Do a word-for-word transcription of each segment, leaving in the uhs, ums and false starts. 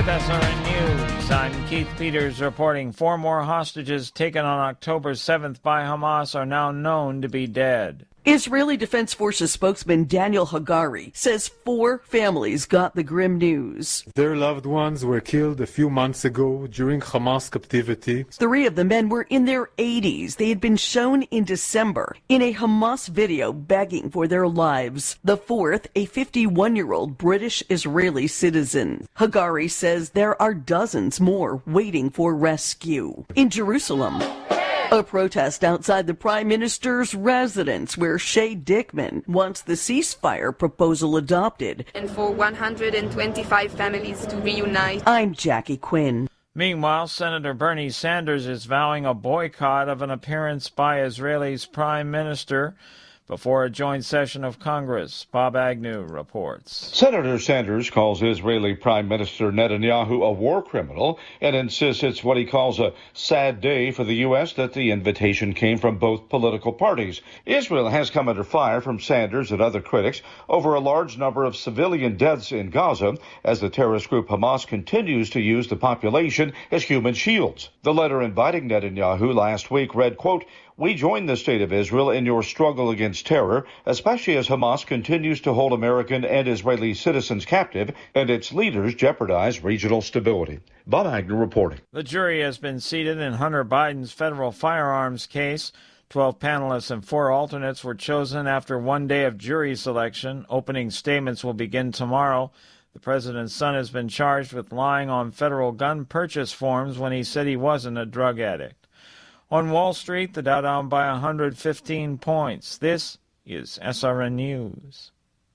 with S R N News. I'm Keith Peters reporting four more hostages taken on October seventh by Hamas are now known to be dead. Israeli Defense Forces spokesman Daniel Hagari says four families got the grim news. Their loved ones were killed a few months ago during Hamas captivity. Three of the men were in their eighties. They had been shown in December in a Hamas video begging for their lives. The fourth, a fifty-one-year-old British-Israeli citizen. Hagari says there are dozens more waiting for rescue. In Jerusalem, a protest outside the Prime Minister's residence where Shay Dickman wants the ceasefire proposal adopted. And for one hundred twenty-five families to reunite. I'm Jackie Quinn. Meanwhile, Senator Bernie Sanders is vowing a boycott of an appearance by Israel's Prime Minister before a joint session of Congress. Bob Agnew reports. Senator Sanders calls Israeli Prime Minister Netanyahu a war criminal and insists it's what he calls a sad day for the U S that the invitation came from both political parties. Israel has come under fire from Sanders and other critics over a large number of civilian deaths in Gaza as the terrorist group Hamas continues to use the population as human shields. The letter inviting Netanyahu last week read, quote, "We join the state of Israel in your struggle against terror, especially as Hamas continues to hold American and Israeli citizens captive and its leaders jeopardize regional stability." Bob Agnew reporting. The jury has been seated in Hunter Biden's federal firearms case. Twelve panelists and four alternates were chosen after one day of jury selection. Opening statements will begin tomorrow. The president's son has been charged with lying on federal gun purchase forms when he said he wasn't a drug addict. On Wall Street, the Dow down by one hundred fifteen points. This is S R N News.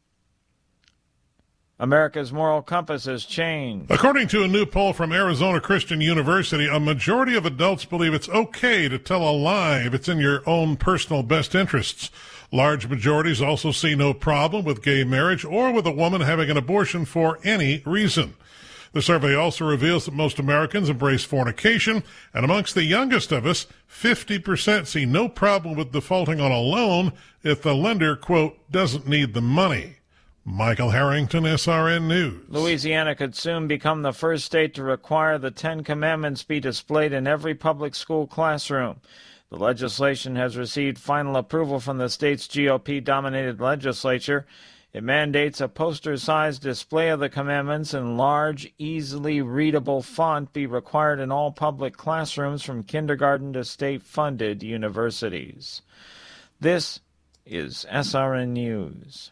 America's moral compass has changed. According to a new poll from Arizona Christian University, a majority of adults believe it's okay to tell a lie if it's in your own personal best interests. Large majorities also see no problem with gay marriage or with a woman having an abortion for any reason. The survey also reveals that most Americans embrace fornication, and amongst the youngest of us, fifty percent see no problem with defaulting on a loan if the lender, quote, doesn't need the money. Michael Harrington, S R N News. Louisiana could soon become the first state to require the Ten Commandments be displayed in every public school classroom. The legislation has received final approval from the state's G O P-dominated legislature. It mandates a poster-sized display of the commandments in large, easily readable font be required in all public classrooms from kindergarten to state-funded universities. This is S R N News.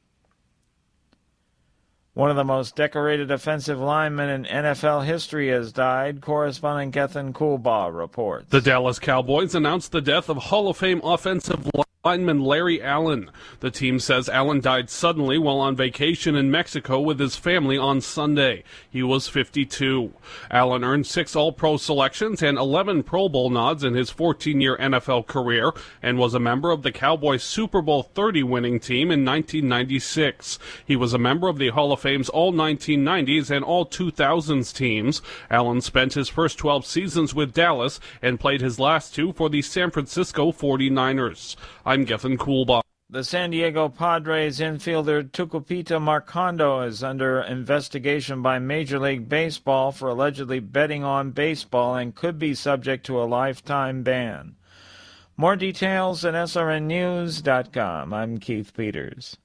One of the most decorated offensive linemen in N F L history has died, correspondent Gethin Coolbaugh reports. The Dallas Cowboys announced the death of Hall of Fame offensive lineman Larry Allen. The team says Allen died suddenly while on vacation in Mexico with his family on Sunday. He was fifty-two. Allen earned six All-Pro selections and eleven Pro Bowl nods in his fourteen-year N F L career and was a member of the Cowboys' Super Bowl thirty winning team in nineteen ninety-six. He was a member of the Hall of Fame's all nineteen nineties and all two thousands teams. Allen spent his first twelve seasons with Dallas and played his last two for the San Francisco forty-niners. I'm Gethin Coolbaugh. The San Diego Padres infielder Tucupita Marcando is under investigation by Major League Baseball for allegedly betting on baseball and could be subject to a lifetime ban. More details at S R N news dot com. I'm Keith Peters.